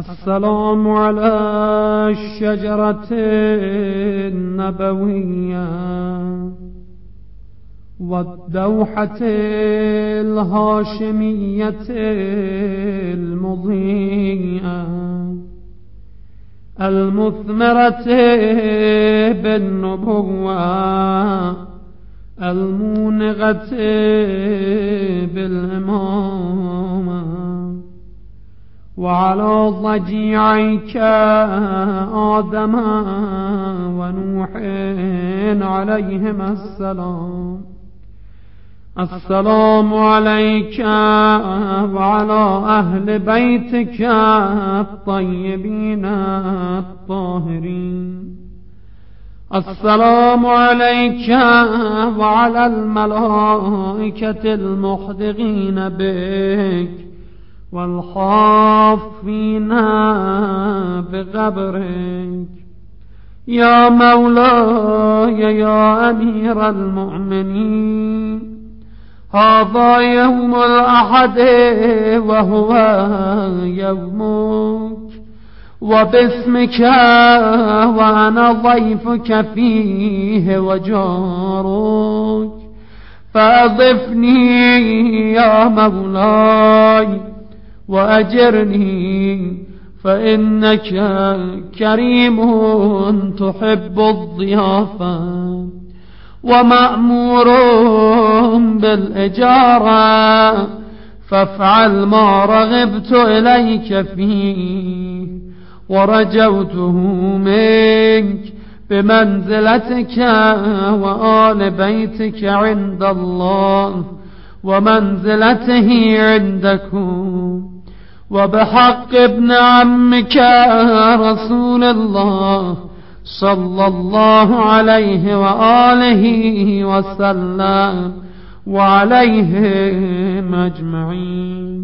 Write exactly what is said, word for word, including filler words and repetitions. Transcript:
السلام على الشجرة النبوية والدوحة الهاشمية المضيئة المثمرة بالنبوة المونغة بالإمامة، وعلى ضجيعيك آدم ونوح عليهما السلام. السلام عليك وعلى أهل بيتك الطيبين الطاهرين. السلام عليك وعلى الملائكة المحدقين بك والخافين بقبرك. يا مولاي يا أمير المؤمنين، هذا يوم الأحد وهو يومك، وباسمك وأنا ضيفك فيه وجارك، فأضفني يا مولاي وأجرني، فإنك كريم تحب الضيافة ومأمور بالإجارة، فافعل ما رغبت إليك فيه ورجوته منك بمنزلتك وآل بيتك عند الله ومنزلته عندكم، وبحق ابن عمك رسول الله صلى الله عليه وآله وسلم وعليهم أجمعين.